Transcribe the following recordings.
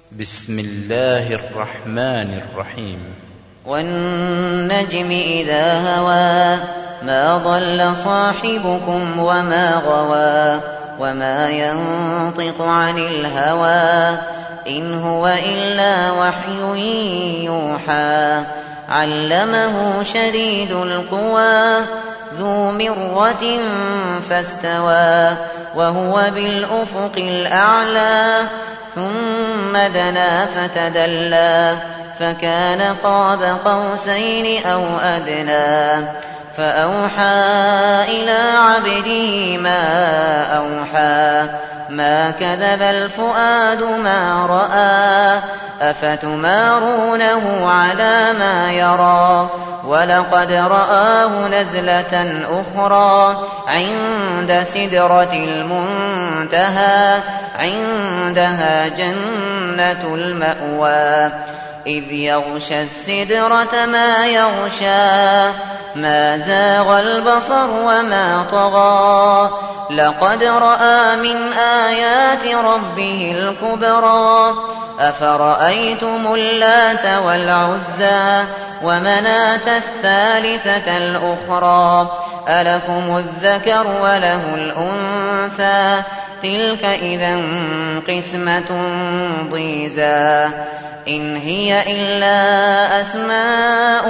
بسم الله الرحمن الرحيم. والنجم إذا هوى ما ضل صاحبكم وما غوى وما ينطق عن الهوى إن هو إلا وحي يوحى علمه شديد القوى ذو مرة فاستوى وهو بالأفق الأعلى ثم دنا فتدلى فكان قاب قوسين أو أدنى فأوحى إلى عبده ما أوحى ما كذب الفؤاد ما رأى أفتمارونه على ما يرى ولقد رآه نزلة أخرى عند سدرة المنتهى عندها جنة المأوى إذ يغشى السدرة ما يغشى ما زاغ البصر وما طغى لقد رأى من آيات ربه الكبرى أفرأيتم اللات والعزى ومناة الثالثة الأخرى ألكم الذكر وله الأنثى تلك إذا قسمة ضيزى إن هي إلا أسماء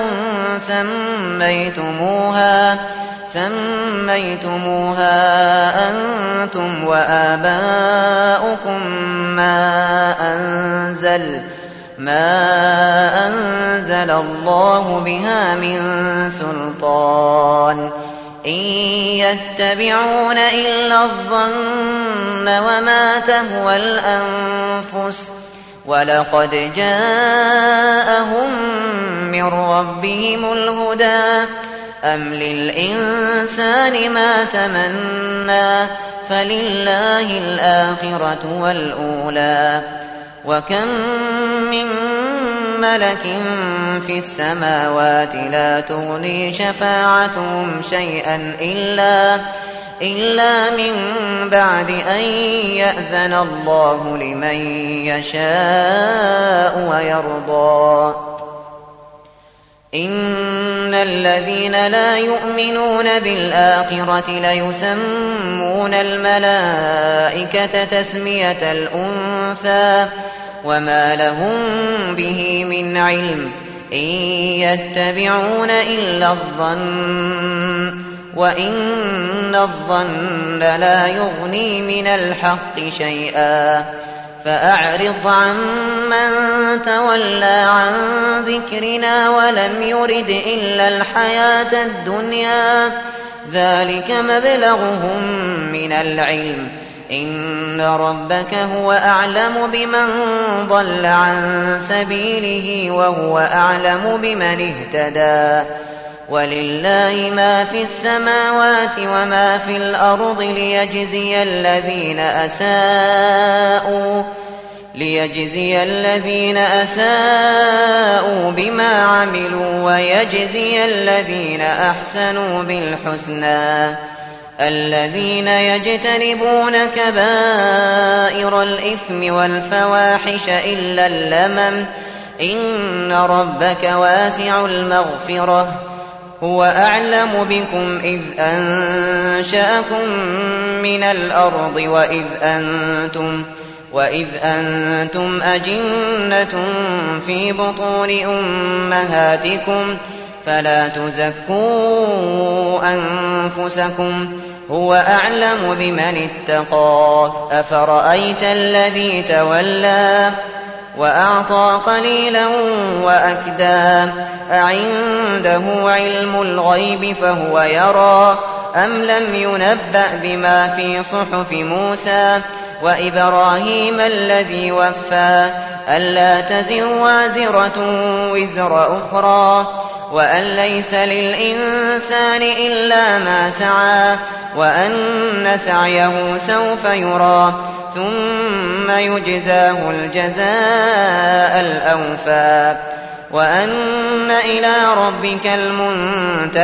سميتموها أنتم وآباؤكم ما أنزل الله بها من سلطان إن يتبعون إلا الظن وما تهوى الأنفس ولقد جاءهم من ربهم الهدى أم للإنسان ما تمنى فلله الآخرة والأولى وكم من ملك في السماوات لا تغني شفاعتهم شيئا إلا من بعد أن يأذن الله لمن يشاء ويرضى إن الذين لا يؤمنون بالآخرة ليسمون الملائكة تسمية الأنثى وما لهم به من علم إن يتبعون إلا الظن وإن الظن لا يغني من الحق شيئا فأعرض عمن تولى عن ذكرنا ولم يرد إلا الحياة الدنيا ذلك مبلغهم من العلم إن ربك هو أعلم بمن ضل عن سبيله وهو أعلم بمن اهتدى ولله ما في السماوات وما في الأرض ليجزي الذين أساءوا بما عملوا ويجزي الذين أحسنوا بالحسنى الذين يجتنبون كبائر الإثم والفواحش إلا اللمم إن ربك واسع المغفرة هو أعلم بكم إذ أنشأكم من الأرض وإذ أنتم أجنة في بطون أمهاتكم فلا تزكوا أنفسكم هو أعلم بمن اتقى أفرأيت الذي تولى وأعطى قليلا وأكدى أعنده علم الغيب فهو يرى أم لم ينبأ بما في صحف موسى وإبراهيم الذي وفى ألا تزر وازرة وزر أخرى وأن ليس للإنسان إلا ما سعى وأن سعيه سوف يرى ثم يجزاه الجزاء الأوفى وأن إلى ربك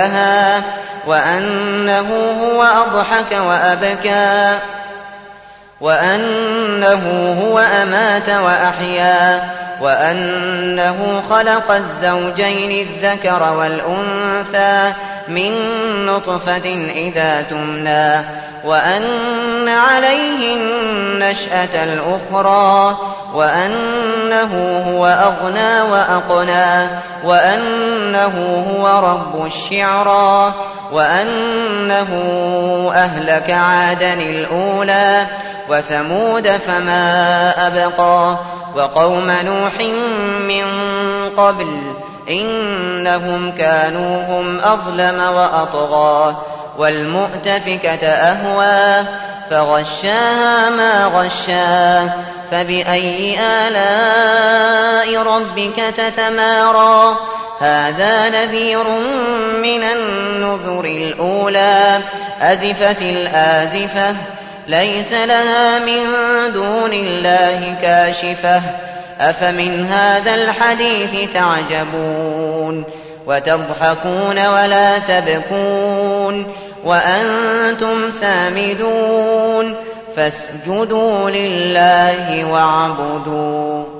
المنتهى وأنه هو أضحك وأبكى وأنه هو أمات وأحيا وأنه خلق الزوجين الذكر والأنثى من نطفة إذا تمنى وأن عليه النشأة الأخرى وأنه هو أغنى وأقنى وأنه هو رب الشعرى وأنه أهلك عادا الأولى وثمود فما أبقى وقوم نوح من قبل إنهم كانوا هم أظلم وأطغى والمؤتفكة أهوى فغشاها ما غشا فبأي آلاء ربك تتمارى هذا نذير من النذر الأولى أزفت الآزفة ليس لها من دون الله كاشفة أفمن هذا الحديث تعجبون وتضحكون ولا تبكون وأنتم سامدون فاسجدوا لله واعبدوا